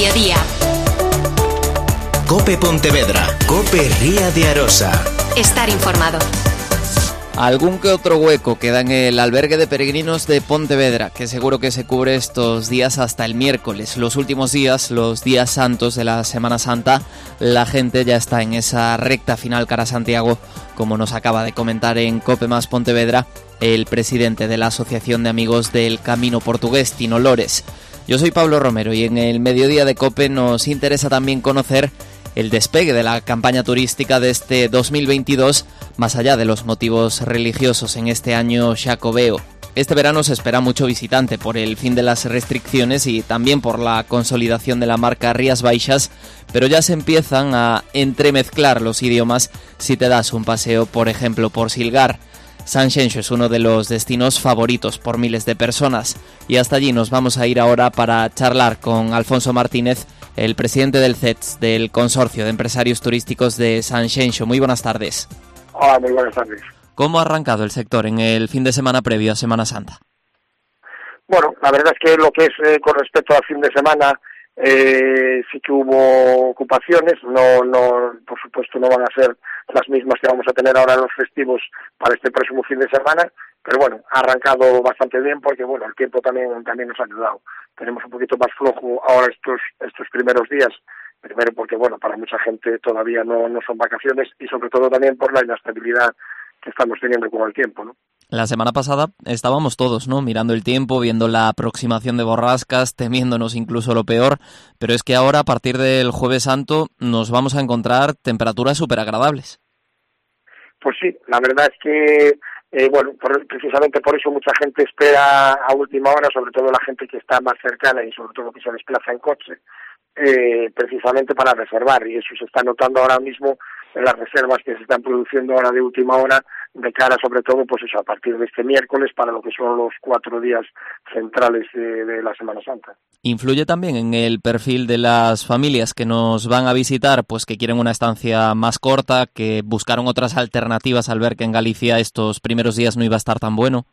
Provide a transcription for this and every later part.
mediodía. COPE Pontevedra, COPE Ría de Arosa. Estar informado. Algún que otro hueco queda en el albergue de peregrinos de Pontevedra, que seguro que se cubre estos días hasta el miércoles. Los últimos días, los días santos de la Semana Santa, la gente ya está en esa recta final cara a Santiago, como nos acaba de comentar en COPE más Pontevedra el presidente de la Asociación de Amigos del Camino Portugués, Tino Lores. Yo soy Pablo Romero y en el mediodía de COPE nos interesa también conocer el despegue de la campaña turística de este 2022, más allá de los motivos religiosos en este año xacobeo. Este verano se espera mucho visitante por el fin de las restricciones y también por la consolidación de la marca Rías Baixas, pero ya se empiezan a entremezclar los idiomas si te das un paseo, por ejemplo, por Silgar. Sanxenxo es uno de los destinos favoritos por miles de personas y hasta allí nos vamos a ir ahora para charlar con Alfonso Martínez, el presidente del CETS, del Consorcio de Empresarios Turísticos de Sanxenxo. Muy buenas tardes. Hola, muy buenas tardes. ¿Cómo ha arrancado el sector en el fin de semana previo a Semana Santa? Bueno, la verdad es que lo que es con respecto al fin de semana, sí que hubo ocupaciones, no, por supuesto no van a ser las mismas que vamos a tener ahora en los festivos para este próximo fin de semana, pero bueno, ha arrancado bastante bien porque bueno, el tiempo también nos ha ayudado. Tenemos un poquito más flojo ahora estos primeros días, primero porque bueno, para mucha gente todavía no son vacaciones y sobre todo también por la inestabilidad que estamos teniendo con el tiempo, ¿no? La semana pasada estábamos todos, ¿no?, mirando el tiempo, viendo la aproximación de borrascas, temiéndonos incluso lo peor, pero es que ahora, a partir del Jueves Santo, nos vamos a encontrar temperaturas súper agradables. Pues sí, la verdad es que, precisamente por eso mucha gente espera a última hora, sobre todo la gente que está más cercana y sobre todo que se desplaza en coche, precisamente para reservar, y eso se está notando ahora mismo en las reservas que se están produciendo ahora de última hora, de cara sobre todo pues eso, a partir de este miércoles para lo que son los 4 días centrales de la Semana Santa. ¿Influye también en el perfil de las familias que nos van a visitar, pues que quieren una estancia más corta, que buscaron otras alternativas al ver que en Galicia estos primeros días no iba a estar tan bueno?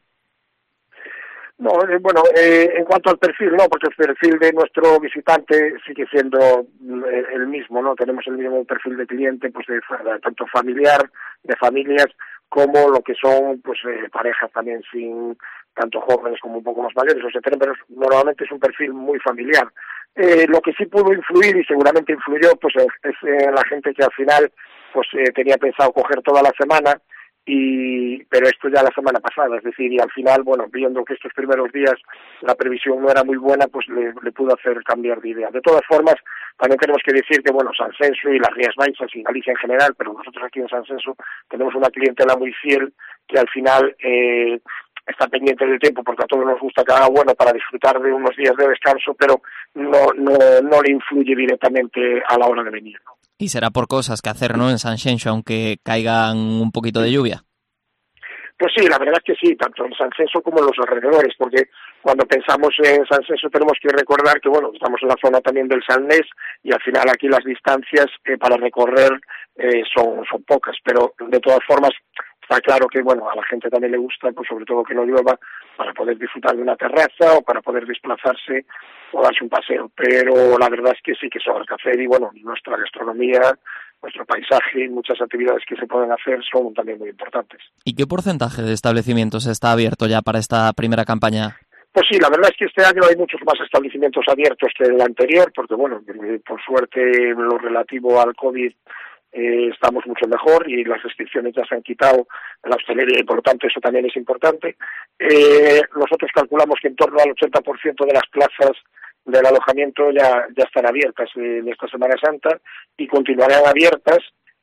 No, en cuanto al perfil, no, porque el perfil de nuestro visitante sigue siendo el mismo, ¿no? Tenemos el mismo perfil de cliente, pues de tanto familiar, de familias, como lo que son, pues parejas también sin tanto jóvenes como un poco más mayores, o sea, pero normalmente es un perfil muy familiar. Lo que sí pudo influir y seguramente influyó, pues es la gente que al final, pues tenía pensado coger toda la semana. Pero esto ya la semana pasada, es decir, y al final, bueno, viendo que estos primeros días la previsión no era muy buena, pues le pudo hacer cambiar de idea. De todas formas, también tenemos que decir que, bueno, Sanxenxo y las Rías Baixas y Galicia en general, pero nosotros aquí en Sanxenxo tenemos una clientela muy fiel que al final está pendiente del tiempo, porque a todos nos gusta que haga bueno para disfrutar de unos días de descanso, pero no le influye directamente a la hora de venir, ¿no? Y será por cosas que hacer, ¿no?, en Sanxenxo, aunque caigan un poquito de lluvia. Pues sí, la verdad es que sí, tanto en Sanxenxo como en los alrededores, porque cuando pensamos en Sanxenxo tenemos que recordar que, bueno, estamos en la zona también del Salnés y al final aquí las distancias para recorrer son pocas, pero de todas formas está claro que, bueno, a la gente también le gusta, pues sobre todo que no llueva, para poder disfrutar de una terraza o para poder desplazarse o darse un paseo, pero la verdad es que sí que sobra que hacer y, bueno, nuestra gastronomía, nuestro paisaje y muchas actividades que se pueden hacer son también muy importantes. ¿Y qué porcentaje de establecimientos está abierto ya para esta primera campaña? Pues sí, la verdad es que este año hay muchos más establecimientos abiertos que el anterior, porque bueno, por suerte lo relativo al COVID estamos mucho mejor y las restricciones ya se han quitado en la hostelería y por lo tanto eso también es importante. Nosotros calculamos que en torno al 80% de las plazas del alojamiento ya están abiertas en esta Semana Santa y continuarán abiertas.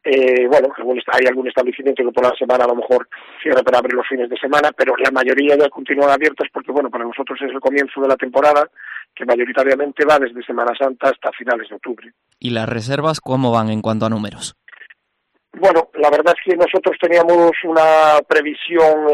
Hay algún establecimiento que por la semana a lo mejor cierra para abrir los fines de semana, pero la mayoría ya continúan abiertas porque, bueno, para nosotros es el comienzo de la temporada que mayoritariamente va desde Semana Santa hasta finales de octubre. ¿Y las reservas cómo van en cuanto a números? Bueno, la verdad es que nosotros teníamos una previsión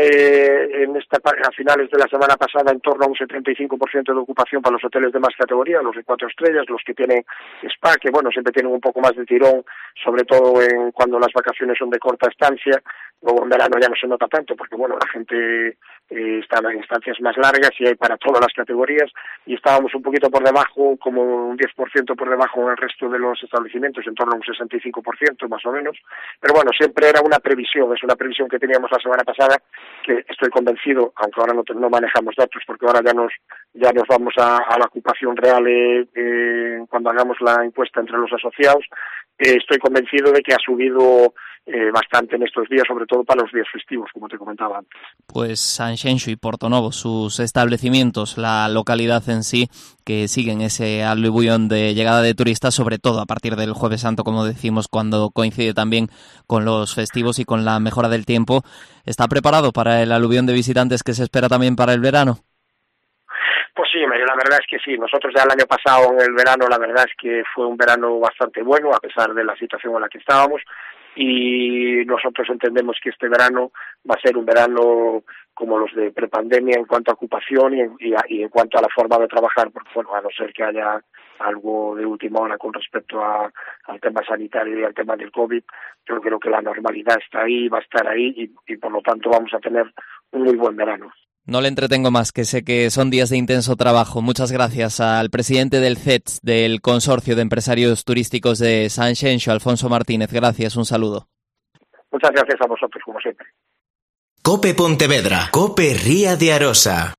a finales de la semana pasada en torno a un 75% de ocupación para los hoteles de más categoría, los de 4 estrellas, los que tienen spa, que bueno, siempre tienen un poco más de tirón, sobre todo cuando las vacaciones son de corta estancia. Luego en verano ya no se nota tanto porque bueno, la gente están en instancias más largas y hay para todas las categorías, y estábamos un poquito por debajo, como un 10% por debajo en el resto de los establecimientos, en torno a un 65% más o menos, pero bueno, siempre era una previsión, es una previsión que teníamos la semana pasada, que estoy convencido, aunque ahora no manejamos datos, porque ahora ya nos vamos a la ocupación real cuando hagamos la encuesta entre los asociados. Estoy convencido de que ha subido bastante en estos días, sobre todo para los días festivos, como te comentaba antes. Pues Sanxenxo y Portonovo, sus establecimientos, la localidad en sí, que siguen ese aluvión de llegada de turistas, sobre todo a partir del Jueves Santo, como decimos, cuando coincide también con los festivos y con la mejora del tiempo. ¿Está preparado para el aluvión de visitantes que se espera también para el verano? Pues sí, la verdad es que sí. Nosotros ya el año pasado en el verano, la verdad es que fue un verano bastante bueno, a pesar de la situación en la que estábamos, y nosotros entendemos que este verano va a ser un verano como los de prepandemia en cuanto a ocupación y en cuanto a la forma de trabajar, porque bueno, a no ser que haya algo de última hora con respecto al tema sanitario y al tema del COVID, yo creo que la normalidad está ahí, va a estar ahí y por lo tanto vamos a tener un muy buen verano. No le entretengo más, que sé que son días de intenso trabajo. Muchas gracias al presidente del CETS, del Consorcio de Empresarios Turísticos de Sanxenxo, Alfonso Martínez. Gracias, un saludo. Muchas gracias a vosotros, como siempre. COPE Pontevedra, COPE Ría de Arosa.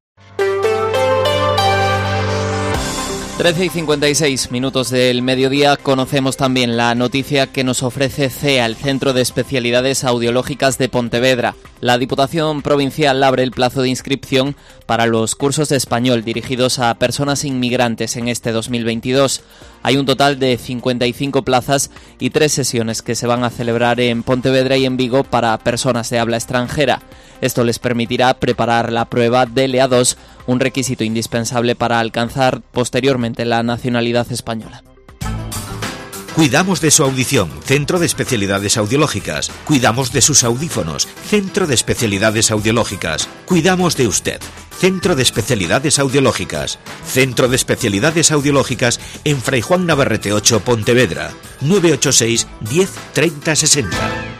13:56 del mediodía, conocemos también la noticia que nos ofrece CEA, el Centro de Especialidades Audiológicas de Pontevedra. La Diputación Provincial abre el plazo de inscripción para los cursos de español dirigidos a personas inmigrantes en este 2022. Hay un total de 55 plazas y 3 sesiones que se van a celebrar en Pontevedra y en Vigo para personas de habla extranjera. Esto les permitirá preparar la prueba del EA2, un requisito indispensable para alcanzar posteriormente la nacionalidad española. Cuidamos de su audición, Centro de Especialidades Audiológicas. Cuidamos de sus audífonos, Centro de Especialidades Audiológicas. Cuidamos de usted, Centro de Especialidades Audiológicas. Centro de Especialidades Audiológicas en Fray Juan Navarrete 8, Pontevedra. 986 10 30 60.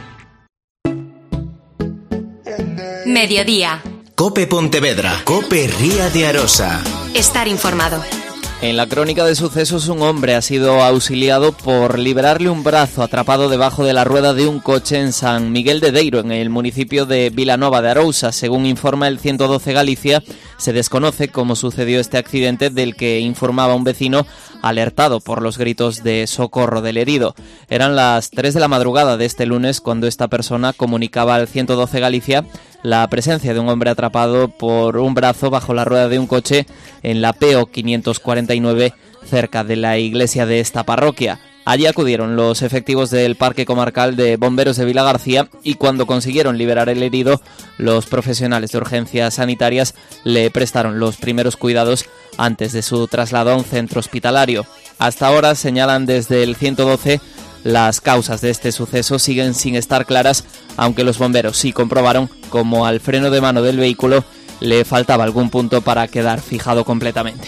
Mediodía. COPE Pontevedra, COPE Ría de Arosa. Estar informado. En la crónica de sucesos, un hombre ha sido auxiliado por liberarle un brazo atrapado debajo de la rueda de un coche en San Miguel de Deiro, en el municipio de Vilanova de Arousa. Según informa el 112 Galicia, se desconoce cómo sucedió este accidente, del que informaba un vecino alertado por los gritos de socorro del herido. Eran las 3 de la madrugada de este lunes cuando esta persona comunicaba al 112 Galicia la presencia de un hombre atrapado por un brazo bajo la rueda de un coche en la PO 549, cerca de la iglesia de esta parroquia. Allí acudieron los efectivos del Parque Comarcal de Bomberos de Vilagarcía y cuando consiguieron liberar el herido, los profesionales de urgencias sanitarias le prestaron los primeros cuidados antes de su traslado a un centro hospitalario. Hasta ahora, señalan desde el 112, las causas de este suceso siguen sin estar claras, aunque los bomberos sí comprobaron como al freno de mano del vehículo le faltaba algún punto para quedar fijado completamente.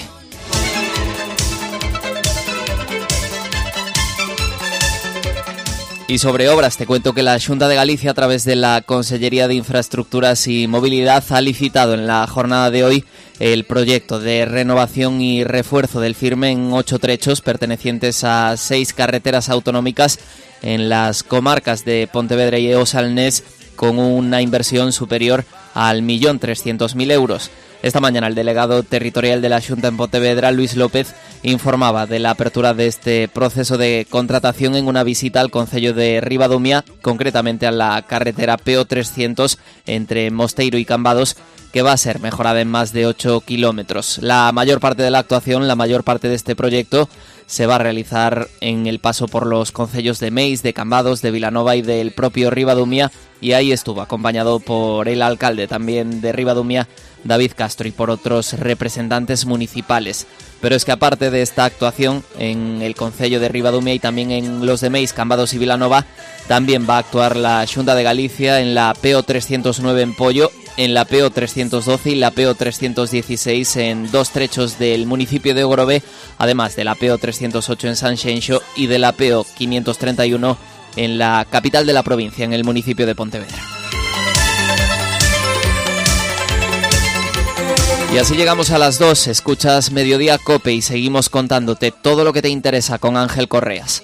Y sobre obras, te cuento que la Xunta de Galicia, a través de la Consellería de Infraestructuras y Movilidad, ha licitado en la jornada de hoy el proyecto de renovación y refuerzo del Firme en 8 trechos pertenecientes a 6 carreteras autonómicas en las comarcas de Pontevedra y Osalnés, con una inversión superior al 1.300.000 euros. Esta mañana el delegado territorial de la Xunta en Pontevedra, Luis López, informaba de la apertura de este proceso de contratación en una visita al concello de Ribadumia, concretamente a la carretera PO 300 entre Mosteiro y Cambados, que va a ser mejorada en más de 8 kilómetros. La mayor parte de la actuación, la mayor parte de este proyecto, se va a realizar en el paso por los concellos de Meis, de Cambados, de Vilanova y del propio Ribadumia, y ahí estuvo acompañado por el alcalde también de Ribadumia, David Castro, y por otros representantes municipales. Pero es que aparte de esta actuación en el concello de Ribadumia y también en los de Meis, Cambados y Vilanova, también va a actuar la Xunta de Galicia en la PO 309 en Pollo, en la PO 312 y la PO 316 en 2 trechos del municipio de Ogrove, además de la PO 308 en Sanxenxo y de la PO 531 en la capital de la provincia, en el municipio de Pontevedra. Y así llegamos a las 2, escuchas Mediodía Cope y seguimos contándote todo lo que te interesa con Ángel Correas.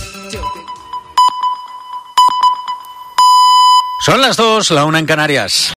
Son las 2, la 1 en Canarias.